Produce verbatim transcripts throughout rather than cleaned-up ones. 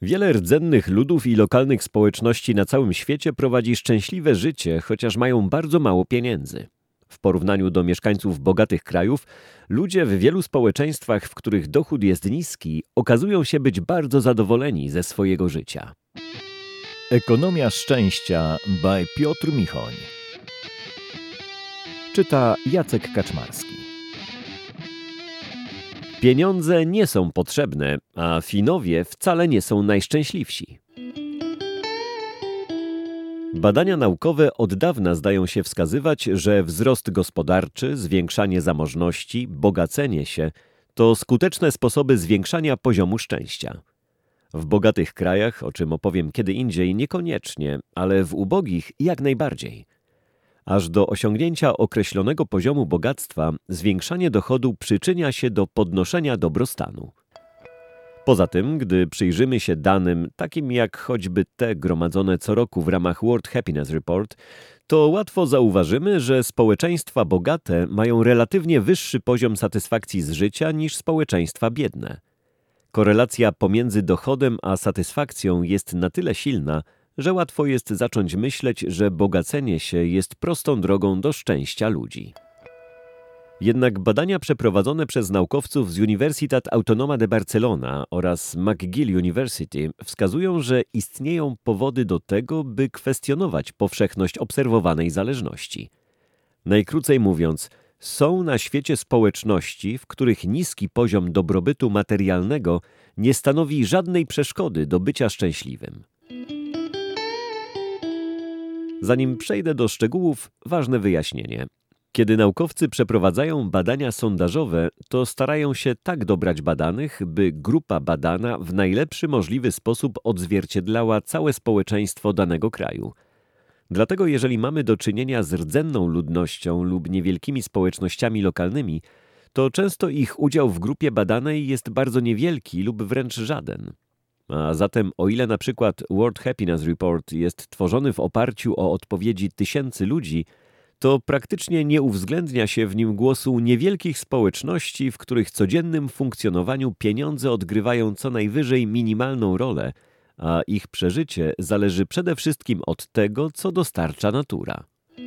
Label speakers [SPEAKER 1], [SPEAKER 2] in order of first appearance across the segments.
[SPEAKER 1] Wiele rdzennych ludów i lokalnych społeczności na całym świecie prowadzi szczęśliwe życie, chociaż mają bardzo mało pieniędzy. W porównaniu do mieszkańców bogatych krajów, ludzie w wielu społeczeństwach, w których dochód jest niski, okazują się być bardzo zadowoleni ze swojego życia.
[SPEAKER 2] Ekonomia szczęścia by Piotr Michoń. Czyta Jacek Kaczmarski.
[SPEAKER 1] Pieniądze nie są potrzebne, a Finowie wcale nie są najszczęśliwsi. Badania naukowe od dawna zdają się wskazywać, że wzrost gospodarczy, zwiększanie zamożności, bogacenie się to skuteczne sposoby zwiększania poziomu szczęścia. W bogatych krajach, o czym opowiem kiedy indziej, niekoniecznie, ale w ubogich jak najbardziej. Aż do osiągnięcia określonego poziomu bogactwa zwiększanie dochodu przyczynia się do podnoszenia dobrostanu. Poza tym, gdy przyjrzymy się danym, takim jak choćby te gromadzone co roku w ramach World Happiness Report, to łatwo zauważymy, że społeczeństwa bogate mają relatywnie wyższy poziom satysfakcji z życia niż społeczeństwa biedne. Korelacja pomiędzy dochodem a satysfakcją jest na tyle silna, że łatwo jest zacząć myśleć, że bogacenie się jest prostą drogą do szczęścia ludzi. Jednak badania przeprowadzone przez naukowców z Universitat Autonoma de Barcelona oraz McGill University wskazują, że istnieją powody do tego, by kwestionować powszechność obserwowanej zależności. Najkrócej mówiąc, są na świecie społeczności, w których niski poziom dobrobytu materialnego nie stanowi żadnej przeszkody do bycia szczęśliwym. Zanim przejdę do szczegółów, ważne wyjaśnienie. Kiedy naukowcy przeprowadzają badania sondażowe, to starają się tak dobrać badanych, by grupa badana w najlepszy możliwy sposób odzwierciedlała całe społeczeństwo danego kraju. Dlatego jeżeli mamy do czynienia z rdzenną ludnością lub niewielkimi społecznościami lokalnymi, to często ich udział w grupie badanej jest bardzo niewielki lub wręcz żaden. A zatem o ile na przykład World Happiness Report jest tworzony w oparciu o odpowiedzi tysięcy ludzi, to praktycznie nie uwzględnia się w nim głosu niewielkich społeczności, w których codziennym funkcjonowaniu pieniądze odgrywają co najwyżej minimalną rolę, a ich przeżycie zależy przede wszystkim od tego, co dostarcza natura.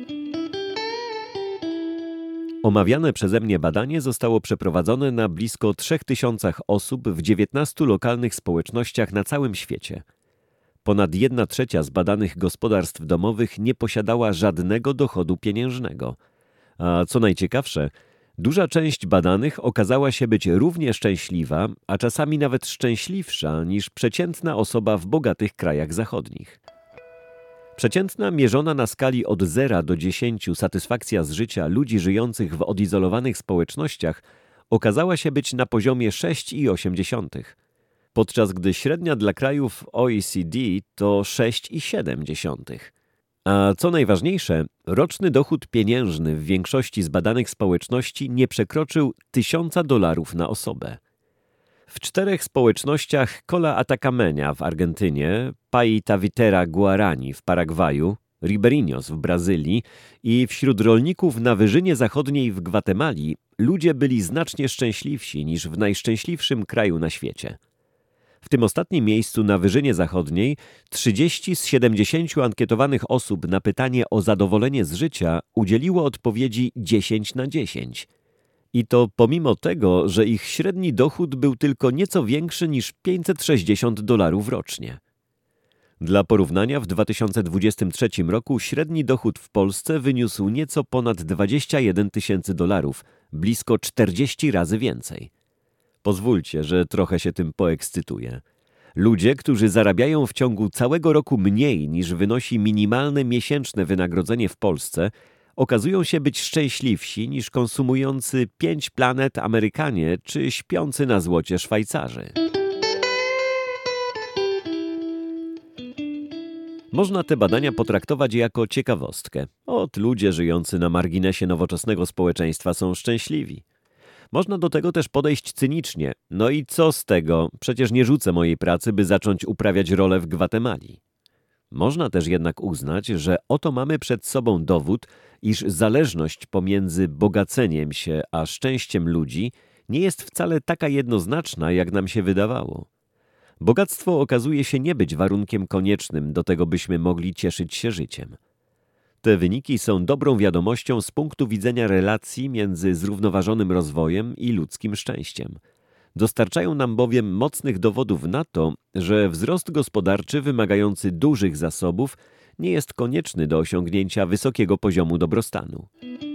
[SPEAKER 1] Omawiane przeze mnie badanie zostało przeprowadzone na blisko trzech tysiącach osób w dziewiętnastu lokalnych społecznościach na całym świecie. Ponad jedna trzecia z badanych gospodarstw domowych nie posiadała żadnego dochodu pieniężnego. A co najciekawsze, duża część badanych okazała się być równie szczęśliwa, a czasami nawet szczęśliwsza niż przeciętna osoba w bogatych krajach zachodnich. Przeciętna mierzona na skali od zera do dziesięciu satysfakcja z życia ludzi żyjących w odizolowanych społecznościach okazała się być na poziomie sześć i osiem dziesiątych, podczas gdy średnia dla krajów O E C D to sześć i siedem dziesiątych. A co najważniejsze, roczny dochód pieniężny w większości zbadanych społeczności nie przekroczył tysiąca dolarów na osobę. W czterech społecznościach Colla Atacamenia w Argentynie, Paitavitera Guarani w Paragwaju, Ribeirinhos w Brazylii i wśród rolników na Wyżynie Zachodniej w Gwatemali ludzie byli znacznie szczęśliwsi niż w najszczęśliwszym kraju na świecie. W tym ostatnim miejscu na Wyżynie Zachodniej trzydzieści z siedemdziesięciu ankietowanych osób na pytanie o zadowolenie z życia udzieliło odpowiedzi dziesięć na dziesięć. I to pomimo tego, że ich średni dochód był tylko nieco większy niż pięćset sześćdziesiąt dolarów rocznie. Dla porównania w dwa tysiące dwudziestym trzecim roku średni dochód w Polsce wyniósł nieco ponad dwadzieścia jeden tysięcy dolarów, blisko czterdzieści razy więcej. Pozwólcie, że trochę się tym poekscytuję. Ludzie, którzy zarabiają w ciągu całego roku mniej niż wynosi minimalne miesięczne wynagrodzenie w Polsce, okazują się być szczęśliwsi niż konsumujący pięć planet Amerykanie czy śpiący na złocie Szwajcarzy. Można te badania potraktować jako ciekawostkę. Ot, ludzie żyjący na marginesie nowoczesnego społeczeństwa są szczęśliwi. Można do tego też podejść cynicznie. No i co z tego? Przecież nie rzucę mojej pracy, by zacząć uprawiać rolę w Gwatemali. Można też jednak uznać, że oto mamy przed sobą dowód, iż zależność pomiędzy bogaceniem się a szczęściem ludzi nie jest wcale taka jednoznaczna, jak nam się wydawało. Bogactwo okazuje się nie być warunkiem koniecznym do tego, byśmy mogli cieszyć się życiem. Te wyniki są dobrą wiadomością z punktu widzenia relacji między zrównoważonym rozwojem i ludzkim szczęściem. Dostarczają nam bowiem mocnych dowodów na to, że wzrost gospodarczy wymagający dużych zasobów nie jest konieczny do osiągnięcia wysokiego poziomu dobrostanu.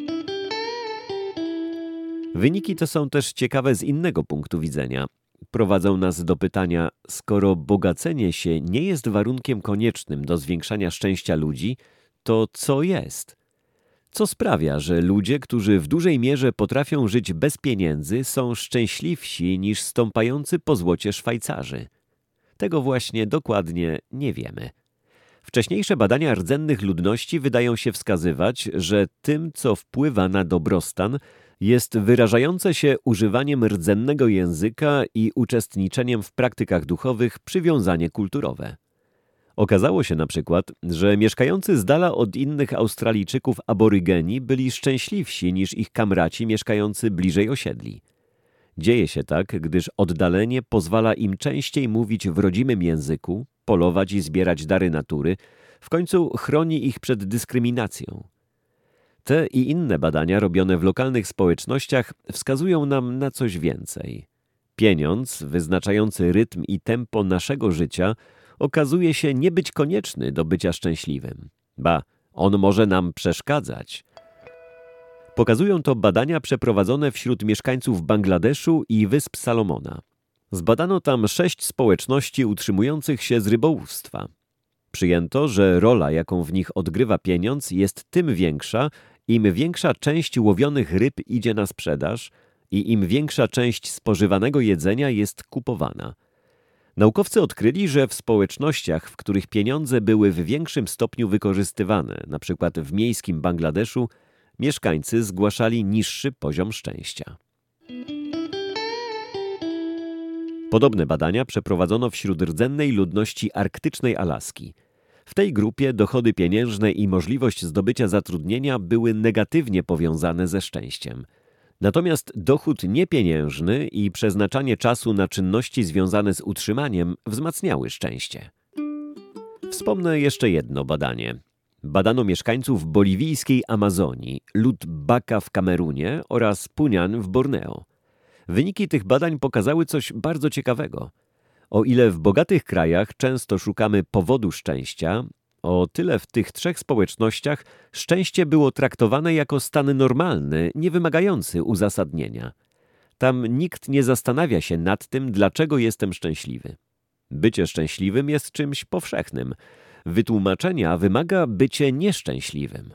[SPEAKER 1] Wyniki te są też ciekawe z innego punktu widzenia. Prowadzą nas do pytania, skoro bogacenie się nie jest warunkiem koniecznym do zwiększania szczęścia ludzi, to co jest? Co sprawia, że ludzie, którzy w dużej mierze potrafią żyć bez pieniędzy, są szczęśliwsi niż stąpający po złocie Szwajcarzy? Tego właśnie dokładnie nie wiemy. Wcześniejsze badania rdzennych ludności wydają się wskazywać, że tym, co wpływa na dobrostan, jest wyrażające się używaniem rdzennego języka i uczestniczeniem w praktykach duchowych przywiązanie kulturowe. Okazało się na przykład, że mieszkający z dala od innych Australijczyków aborygeni byli szczęśliwsi niż ich kamraci mieszkający bliżej osiedli. Dzieje się tak, gdyż oddalenie pozwala im częściej mówić w rodzimym języku, polować i zbierać dary natury, w końcu chroni ich przed dyskryminacją. Te i inne badania robione w lokalnych społecznościach wskazują nam na coś więcej. Pieniądz, wyznaczający rytm i tempo naszego życia, okazuje się nie być konieczny do bycia szczęśliwym. Ba, on może nam przeszkadzać. Pokazują to badania przeprowadzone wśród mieszkańców Bangladeszu i Wysp Salomona. Zbadano tam sześć społeczności utrzymujących się z rybołówstwa. Przyjęto, że rola, jaką w nich odgrywa pieniądz, jest tym większa, im większa część łowionych ryb idzie na sprzedaż i im większa część spożywanego jedzenia jest kupowana. Naukowcy odkryli, że w społecznościach, w których pieniądze były w większym stopniu wykorzystywane, np. w miejskim Bangladeszu, mieszkańcy zgłaszali niższy poziom szczęścia. Podobne badania przeprowadzono wśród rdzennej ludności arktycznej Alaski. W tej grupie dochody pieniężne i możliwość zdobycia zatrudnienia były negatywnie powiązane ze szczęściem. Natomiast dochód niepieniężny i przeznaczanie czasu na czynności związane z utrzymaniem wzmacniały szczęście. Wspomnę jeszcze jedno badanie. Badano mieszkańców boliwijskiej Amazonii, lud Baka w Kamerunie oraz Punian w Borneo. Wyniki tych badań pokazały coś bardzo ciekawego. O ile w bogatych krajach często szukamy powodu szczęścia, o tyle w tych trzech społecznościach szczęście było traktowane jako stan normalny, nie wymagający uzasadnienia. Tam nikt nie zastanawia się nad tym, dlaczego jestem szczęśliwy. Bycie szczęśliwym jest czymś powszechnym. Wytłumaczenia wymaga bycie nieszczęśliwym.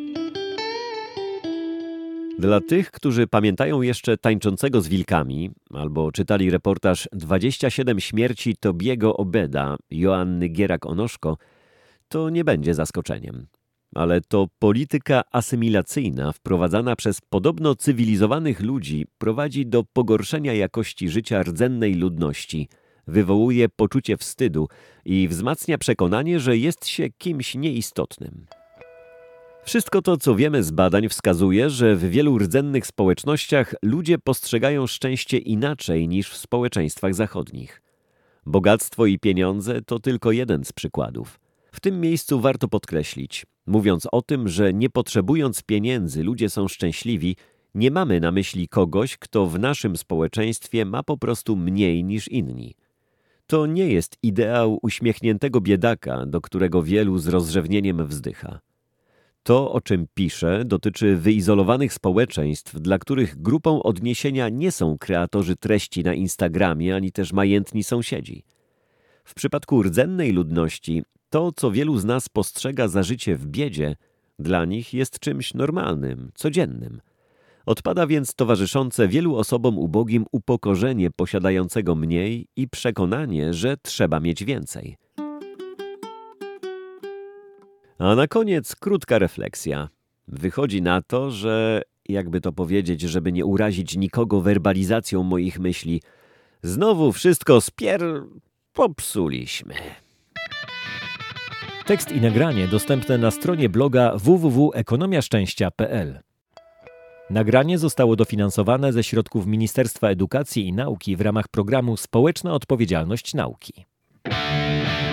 [SPEAKER 1] Dla tych, którzy pamiętają jeszcze Tańczącego z wilkami albo czytali reportaż dwadzieścia siedem śmierci Tobiego Obeda Joanny Gierak-Onoszko, to nie będzie zaskoczeniem. Ale to polityka asymilacyjna wprowadzana przez podobno cywilizowanych ludzi prowadzi do pogorszenia jakości życia rdzennej ludności, wywołuje poczucie wstydu i wzmacnia przekonanie, że jest się kimś nieistotnym. Wszystko to, co wiemy z badań, wskazuje, że w wielu rdzennych społecznościach ludzie postrzegają szczęście inaczej niż w społeczeństwach zachodnich. Bogactwo i pieniądze to tylko jeden z przykładów. W tym miejscu warto podkreślić, mówiąc o tym, że nie potrzebując pieniędzy ludzie są szczęśliwi, nie mamy na myśli kogoś, kto w naszym społeczeństwie ma po prostu mniej niż inni. To nie jest ideał uśmiechniętego biedaka, do którego wielu z rozrzewnieniem wzdycha. To, o czym piszę, dotyczy wyizolowanych społeczeństw, dla których grupą odniesienia nie są kreatorzy treści na Instagramie, ani też majętni sąsiedzi. W przypadku rdzennej ludności to, co wielu z nas postrzega za życie w biedzie, dla nich jest czymś normalnym, codziennym. Odpada więc towarzyszące wielu osobom ubogim upokorzenie posiadającego mniej i przekonanie, że trzeba mieć więcej. A na koniec krótka refleksja. Wychodzi na to, że, jakby to powiedzieć, żeby nie urazić nikogo werbalizacją moich myśli, znowu wszystko spier... popsuliśmy.
[SPEAKER 2] Tekst i nagranie dostępne na stronie bloga w w w kropka ekonomia szczęścia kropka p l. Nagranie zostało dofinansowane ze środków Ministerstwa Edukacji i Nauki w ramach programu Społeczna Odpowiedzialność Nauki.